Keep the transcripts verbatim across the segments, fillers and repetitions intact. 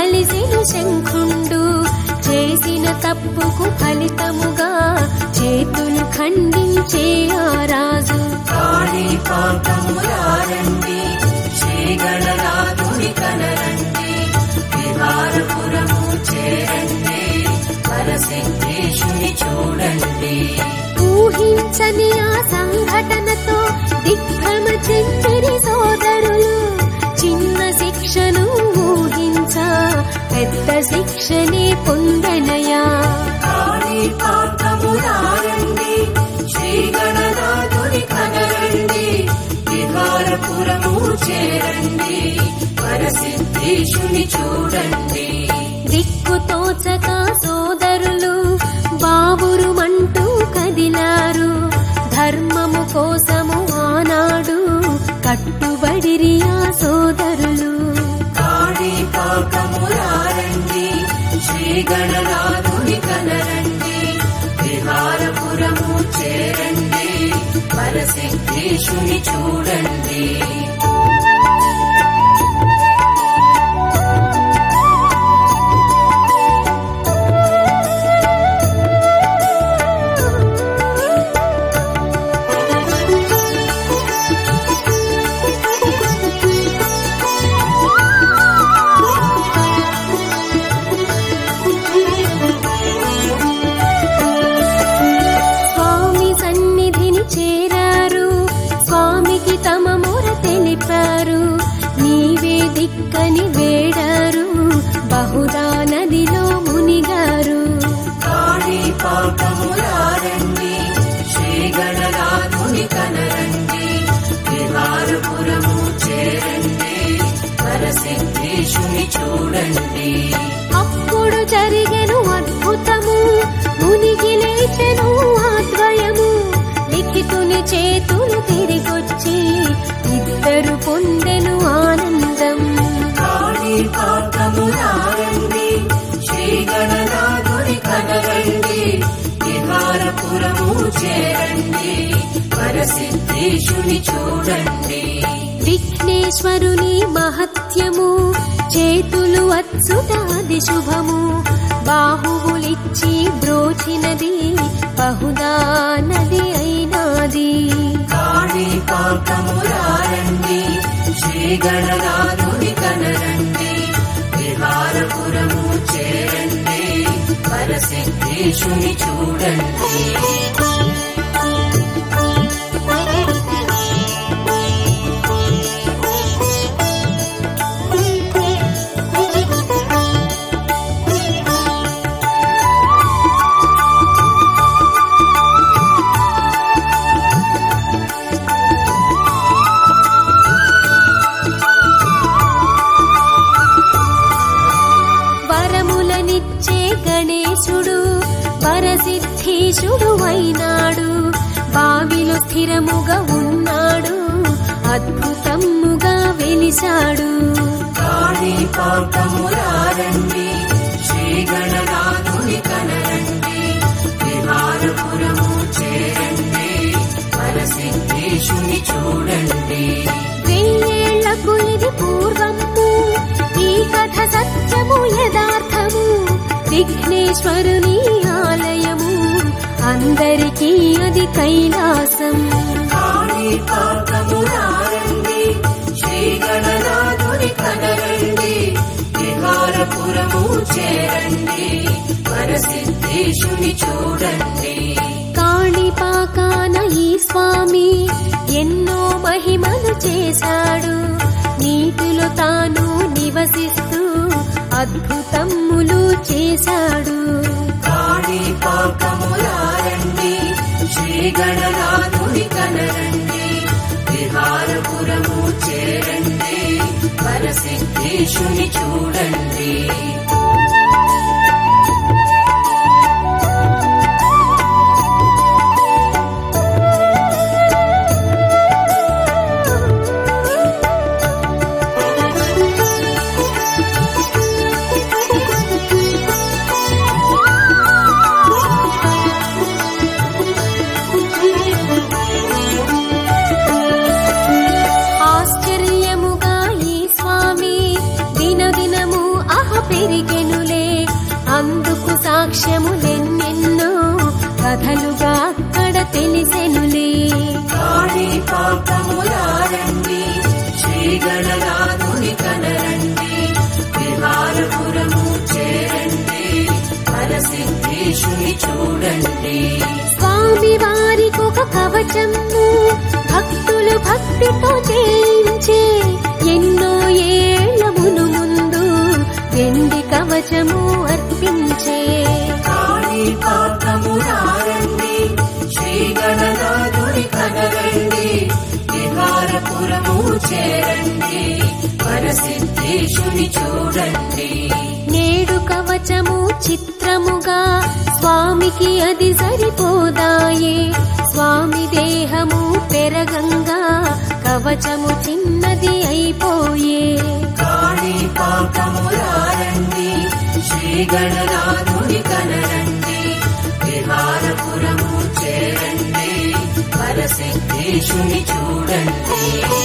కలిసెను శంఖుండు చేసిన తప్పుకు ఫలితముగా చేతులు ఖండించే ఆ రాజు. కాణిపాకమురారండి శ్రీగణనాథుని కనరండి విహారపురము చేరండి వరసిద్ధేశుని చూడండి. ఊహించని ఆ సంఘటనతో దిగ్భ్రమ చెందిరి సోదరులు. చిన్న శిక్షను ఊహించా పెద్ద శిక్షనే పొందనయా. కాణిపాకమురారండి శ్రీగణనాథుని కనరండి విహారపురము చేరండి వరసిద్ధేశుని చూడండి. దిక్కు తోచక సోదరులు బావురుమంటూ కదిలారు. ధర్మము కోసము ఆనాడు కట్టుబడిరి ఆ సోదరులు. కాణిపాకమురారండి శ్రీగణనాథుని కనరండి విహారపురము చేరండి వరసిద్ధేశుని చూడండి. నీవే దిక్కని వేడారు బహుదా నదిలో మునిగారు. కాణిపాకమురారండి శ్రీగణనాథుని కనరండి విహారపురము చేరండి వరసిద్ధేశుని చూడండి. అప్పుడు జరిగెను అద్భుతము మునిగి లేచెను ఆద్వయము. లిఖితుని చేతులు తిరిగొచ్చి ఇద్దరు పొందెను ఆనందం. కాణిపాకమురారండి శ్రీగణనాథుని కనరండి విహారపురము చేరండి వరసిద్ధేశుని చూడండి. విఘ్నేశ్వరుని మహత్యము చేతులు అచ్చుట అది శుభము. బాహువులిచ్చి బ్రోచినది బహుదా నది అయినాది. కాణిపాకమురారండి శ్రీగణనాథుని కనరండి విహారపురము చేరండి వరసిద్ధేశుని చూడండి. వరములనిచ్చే గణేశుడు వరసిద్ధేశుడు అయినాడు. బావిలో స్థిరముగా ఉన్నాడు అద్భుతముగా వెలిశాడు. కాణిపాకమురారండి శ్రీగణనాథుని కనరండి విహారపురము చేరండి వరసిద్ధేశుని చూడండి. వెయ్యేళ్లకు ఇది పూర్వము ఈ కథ సత్యము యథార్థము. విఘ్నేశ్వరుని ఆలయము అందరికీ అది కైలాసం. కాణిపాకమురారండి శ్రీగణనాథుని కనరండి విహారపురము చేరండి వరసిద్ధేశుని చూడండి. కాణిపాకాన ఈ స్వామి ఎన్నో మహిమలు చేశాడు. నీటిలో తాను నివసిస్తూ అద్భుతములు చేశాడు. కాణిపాకమురారండి శ్రీగణనాథుని కనరండి విహారపురము చేరండి వరసిద్ధేశుని చూడండి. పరసిద్ధేశుని చూడండి. స్వామి వారికొక కవచము భక్తులు భక్తితో చేయించే, ఎన్నో ఏళ్ల మును ముందు వెండి కవచము అర్పించే. కాణిపాకము రారండి, శ్రీ గణనాథుని కనరండి, విహారపురము చేరండి, పరసిద్ధేశుని చూడండి. నేడు కవచము చిత్రముగా స్వామికి అది సరిపోదాయే, స్వామి దేహము పెరగంగా కవచము చిన్నది అయిపోయే. కాణిపాకము రారండి, శ్రీ గణనాథుని కనరండి, విహారపురము చేరండి, పరసిద్ధేశుని చూడండి.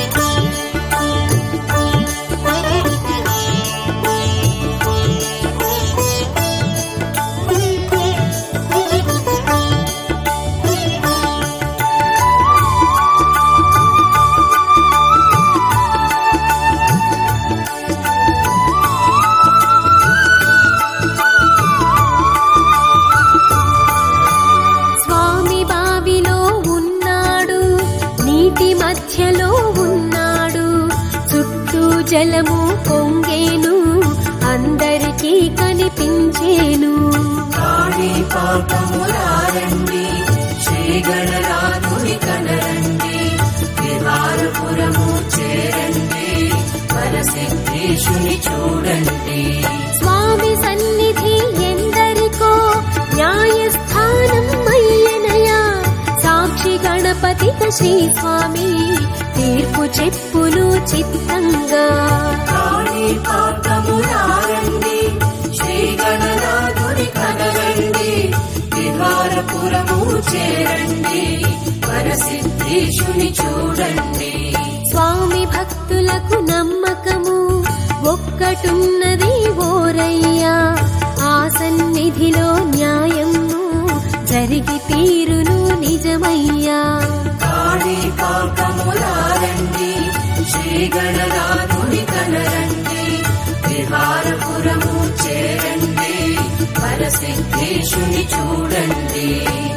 జలము పొంగేను, అందరికీ కనిపించేను. కాణిపాకము రారండి, శ్రీ గణనాథుని కనరండి, విహారపురము చేరండి, పరసిద్ధేశుని చూడండి. స్వామి సన్నిధి ఎందరికో న్యాయస్థానం అయ్యనయా, సాక్షి గణపతిక శ్రీ స్వామి తీర్పు చెప్పును చిత్తంగా. కాణిపాకము రారండి, శ్రీ గణనాథుని కనరండి, విహారపురము చేరండి, పరసిద్ధేశుని చూడండి. స్వామి భక్తులకు నమ్మకము ఒక్కటున్నది ఓరయ్యా, ఆ సన్నిధిలో న్యాయము జరిగి తీరును నిజమయ్యా. కాణిపాకము రారండి, శ్రీ గణనాథుని కనరండి, విహారపురము చేరండి, పరసిద్ధేశుని చూడండి.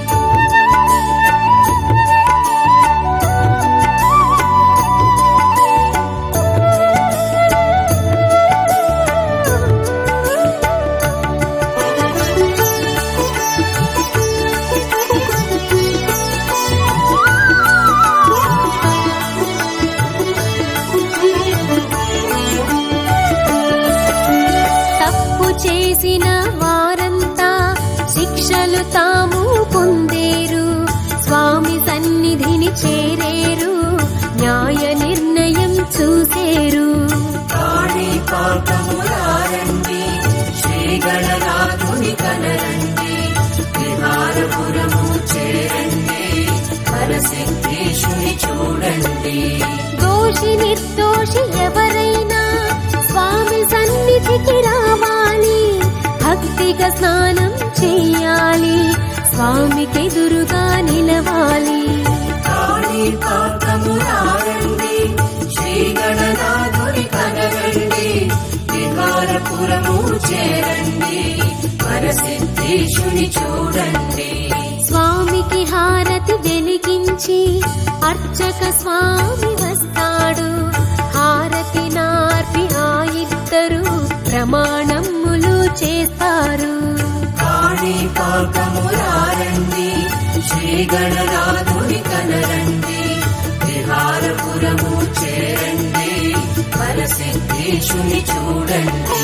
చేసిన వారంతా శిక్షలు తాము పొందేరు, స్వామి సన్నిధిని చేరేరు, న్యాయ నిర్ణయం చూసేరు. కాణిపాకము రారండి, శ్రీ గణనాథుని కనరండి, విహారపురము చేరండి, పరసిద్ధేశుని చూడండి. దోషి నిర్దోషి ఎవరైనా స్వామి సన్నిధికి రావాలి, భక్తిగా స్నానం చెయ్యాలి, స్వామికెదురుగా నిలవాలి. కాణిపాకము రారండి, శ్రీ గణనాథుని కనరండి, విహారపురము చేరండి, పరసిద్ధేశుని చూడండి. స్వామికి హారతి వెలిగించి అర్చక స్వామి వస్తాడు, హారతి నార్పి ఆ ఇద్దరు ప్రమాణములు చేస్తారు. కాణిపాకము రారండి, శ్రీ గణనాథుని కనరండి, విహారపురము చేరండి, పరసిద్ధేశుని చూడండి.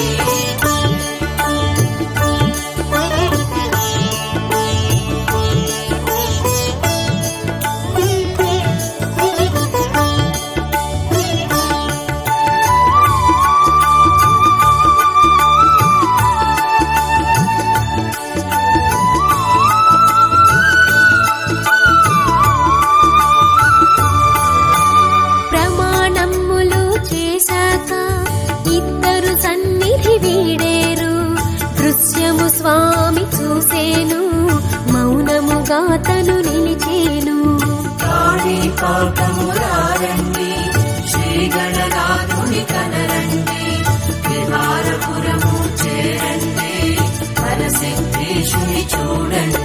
స్వామి చూసేను, మౌనముగా తను నిలిచేను. కాణిపాకము రారండి, శ్రీ గణనాథుని కనరండి, విహారపురము చేరండి, పరసిద్ధేశుని చూడండి.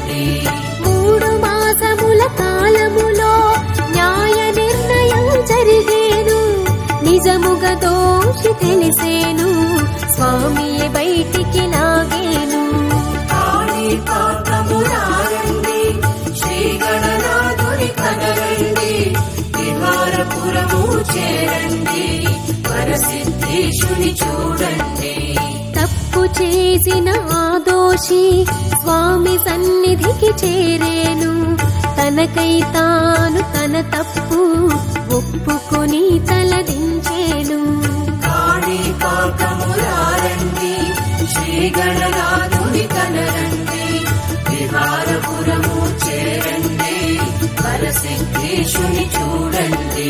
తెలిసేను, స్వామియే బయటికి లాగేను. కాణిపాకమురారండి, శ్రీ గణనాథుని కనరండి, విహారపురము చేరండి, వరసిద్ధేశుని చూడండి. తప్పు చేసిన ఆ దోషి స్వామి సన్నిధికి చేరేను, తనకై తాను తన తప్పు ఒప్పుకొని తలదించేను. కాణిపాకమురారండి, శ్రీ గణనాథుని కనరండి, విహారపురము చేరండి, వరసిద్ధేశుని చూడండి.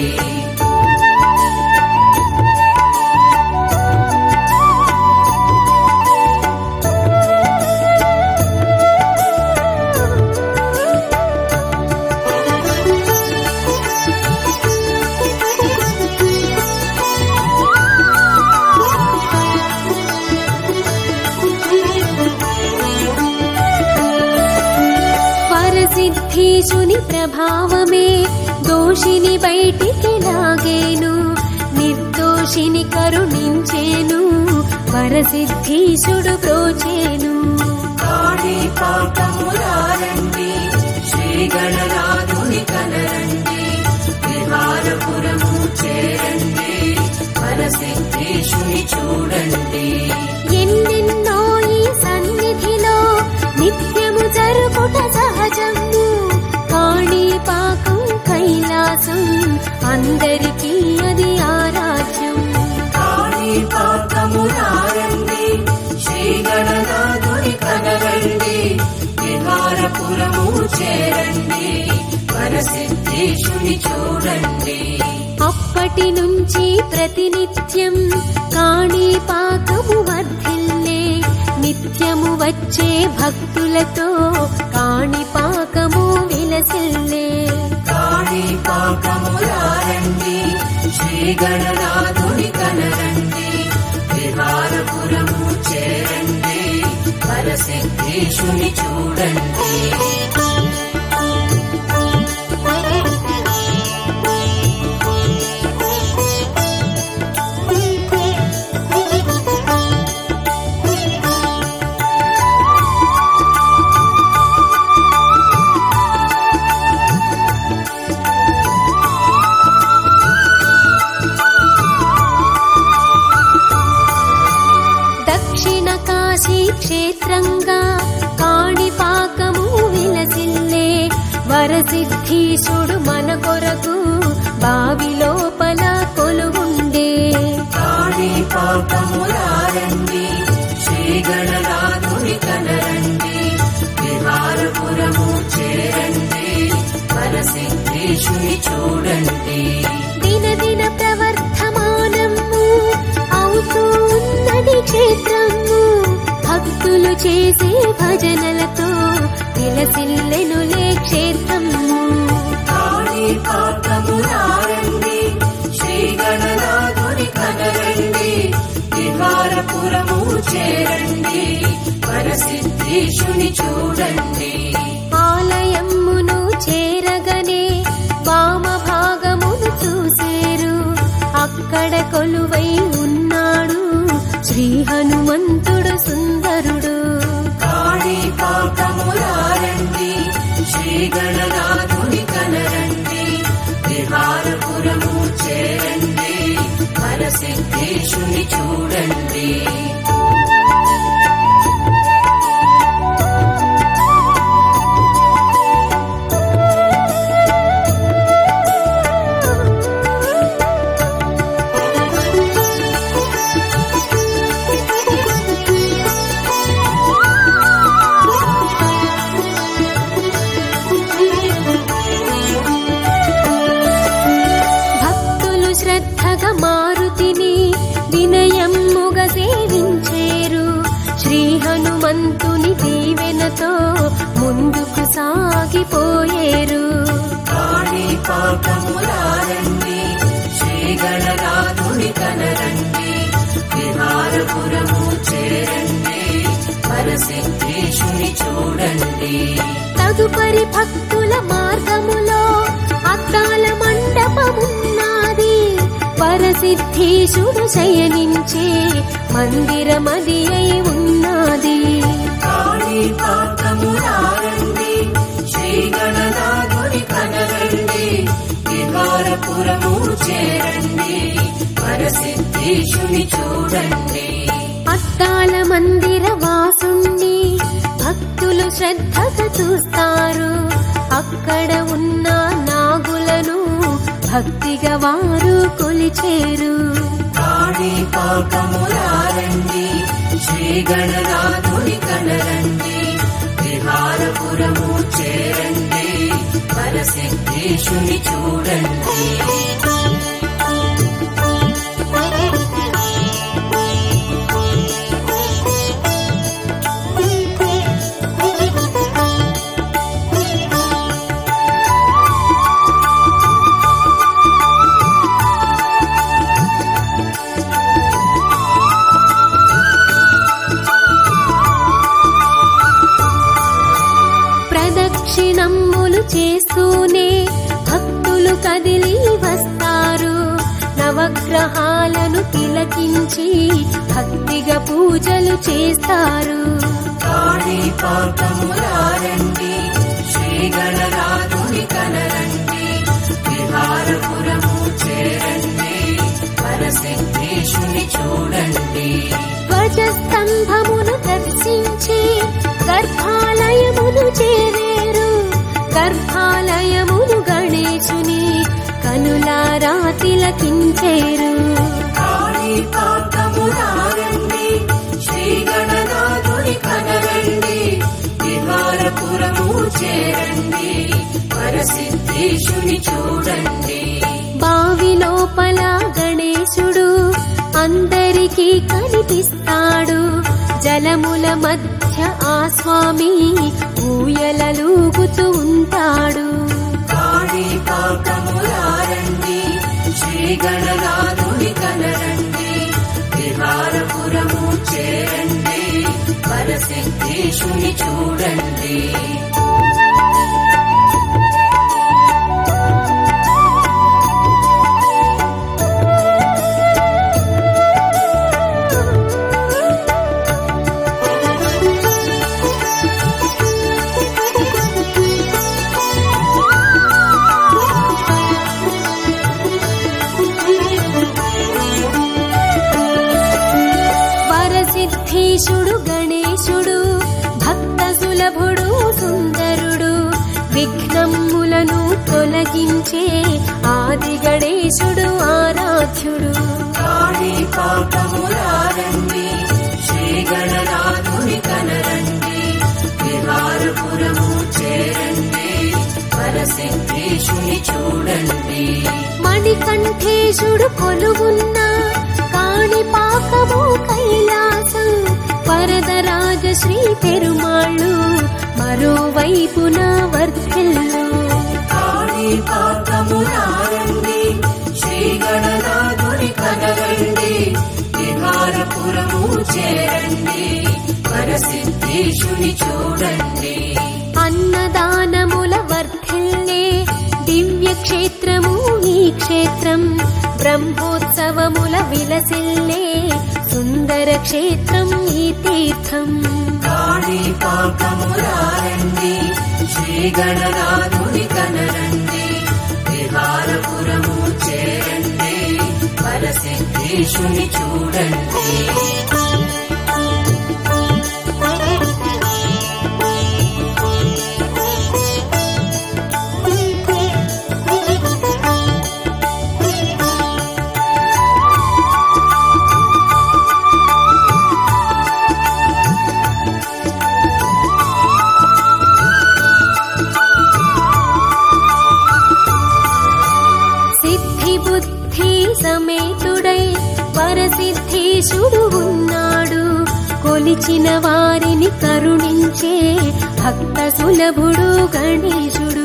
సిద్ధేశుని ప్రభావమే దోషిని బయటికి లాగేను, నిర్దోషిని కరుణించేను, వరసిద్ధేశుడు ప్రోచేను. కాణిపాకమురారండి, శ్రీ గణనాథుని కనరండి, విహారపురము చేరండి, వరసిద్ధేశుని చూడండి. ఎన్నెన్నో ఈ సన్నిధిలో నిత్యము జరుగుట సహజము, కాణిపాకం కైలాసం అందరికీ అది ఆరాధ్యం. కాణిపాకమురారండి, శ్రీ గణనాథుని కనరండి, విహారపురము చేరండి, వరసిద్ధేశుని చూడండి. అప్పటి నుంచి ప్రతినిత్యం కాణిపాకము వర్ధిల్లే, నిత్యము వచ్చే భక్తులతో కాణిపాకము విలసిల్లే. కాణిపాకమురారండి, శ్రీ గణనాథుని కనరండి, విహారపురము చేరండి, వరసిద్ధేశుని చూడండి. క్షేత్రంగా కాణిపాకము విలసిల్లే, వరసిద్ధీశుడు మన కొరకు బావి లోపల కొలువుండే. కాణిపాకమురారండి, శ్రీ గణనాథుని కనరండి, విహారపురము చేరండి, వరసిద్ధేశుని చూడండి. దినదిన ప్రవర్ధమానము అవుతూ ఉన్నది క్షేత్రము, భక్తులు చేసే భజనలతో విలసిల్లెనులే క్షేత్రము. కాణిపాకమురారండి, శ్రీ గణనాథుని కనరండి, విహారపురము చేరండి, వరసిద్ధేశుని చూడండి. ఆలయమును చేరగనే వామ భాగమును చూసేరు, అక్కడ కొలువై ఉన్నాడు శ్రీ హనుమంతుడు సుందరుడు. కాణిపాకమురారండి, శ్రీ గణనాథుని కనరండి, విహారపురము చేరండి, వరసిద్ధేశుని చూడండి. శ్రద్ధగా మారుతిని వినయమ్ముగా సేవించేరు, శ్రీ హనుమంతుని దీవెనతో ముందుకు సాగిపోయేరు. కాణిపాకమురారండి, శ్రీ గణనాథుని కనరండి, విహారపురము చేరండి, వరసిద్ధేశుని చూడండి. తదుపరి భక్తుల మార్గములో అద్దాల మండపమున్నది, వర వరసిద్ధీశుడు శయనించే మందిరమది అయి ఉన్నది. కాణిపాకమురారండి శ్రీ గణనాథుని కనరండి, విహారపురము చేరండి, వరసిద్ధీశుని చూడండి. అద్దాల మందిర వాసుణ్ణి భక్తులు శ్రద్ధగా చూస్తారు. అక్కడ ఉన్న నాగులను భక్తిగా వారు కొలిచేరు. కాణిపాకమురారండి శ్రీ గణనాథుని కనరండి, విహారపురము చేరండి, వరసిద్ధీశుని చూడండి. ప్రదక్షిణమ్ములు చేస్తూనే భక్తులు కదిలి వస్తారు. నవగ్రహాలను తిలకించి భక్తిగా పూజలు చేస్తారు. కాణిపాకమురారండి శ్రీ గణనాథుని కనరండి, విహారపురము చేరండి, వరసిద్ధీశుని చూడండి. ధ్వజస్తంభమును దర్శించి గర్భాలయమును చేరేరు. గర్భాలయమును గణేశుని కనులారా తిలకించేరు. కాణిపాకమురారండి శ్రీ గణనాథుని కనరండి, విహారపురము చేరండి, వరసిద్ధీశుని చూడండి. బావి లోపల గణేశుడు అందరికీ కనిపిస్తాడు. జలముల మధ్య ఆ స్వామి ఊయలలూగుతూ ఉంటాడు. కాణిపాకమురారండి శ్రీ గణనాథుని కనరండి, విహారపురము చేరండి, వరసిద్ధీశుని చూడండి. వరసిద్ధీశుడు గణేశుడు భక్త సులభుడు సుందరుడు. విఘ్నములను తొలగించే ఆది గణేశుడు ఆరాధ్యుడు. కాణిపాకమురారండి శ్రీ గణనాథుని కనరండి, విహారపురము చేరండి, వరసిద్ధీశుని చూడండి. మణికంఠేశుడు కొలువున్న కాణిపాకము కైలాసం. వరదరాజ శ్రీ పెరుమాళ్ళు మరోవైపున వర్ధిల్లు. కాణిపాకమురారండి శ్రీ గణనాథుని కనరండి, విహారపురము చేరండి, వరసిద్ధీశుని చూడండి. అన్నదానముల వర్ధిల్లే దివ్య క్షేత్రము ఈ క్షేత్రం. బ్రహ్మోత్సవముల విలసిల్లే సుందర క్షేత్రం ఈ తీర్థం. కాణిపాకమురారండి శ్రీ గణనాథుని కనరండి, విహారపురము చేరండి, వరసిద్ధీశుని చూడండి. సమేతుడై వరసిద్ధీశుడు ఉన్నాడు. కొలిచిన వారిని కరుణించే భక్త సులభుడు గణేశుడు.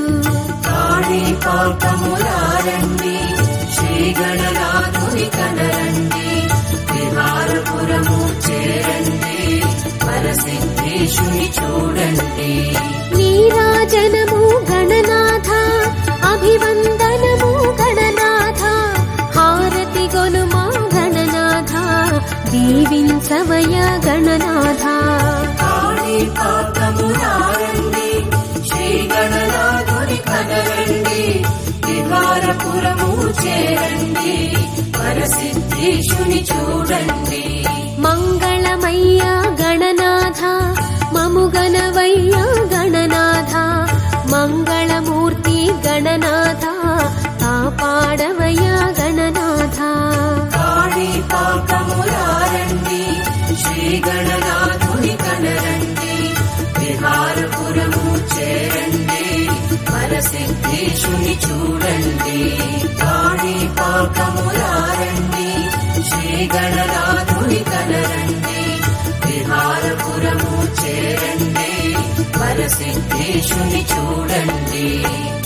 కాణిపాకమురారండి శ్రీ గణనాథుని కనరండి, విహారపురము చేరండి, వరసిద్ధీశుని చూడండి. నీరాజనము గణనాథ, అభివందనము గణనాథ, హారతి గొను దీవించవయ గణనాథ. కాణిపాకమురారండి శ్రీ గణనాథుని కనరండి, విహారపురము చేరండి, వరసిద్ధేశుని చూడండి. మంగళమయ్య గణనాథ మముగనవయ్య గణనాథ, మంగళమూర్తి గణనాథ కాపాడవయ్య గణనాథ. కాణిపాకమురారండి శ్రీ గణనాథుని కనరండి, విహారపురము చేరండి, వరసిద్ధేశుని చూడండి. కాణిపాకమురారండి శ్రీ గణనాథుని కనరండి, విహారపురము చేరండి, వరసిద్ధేశుని చూడండి.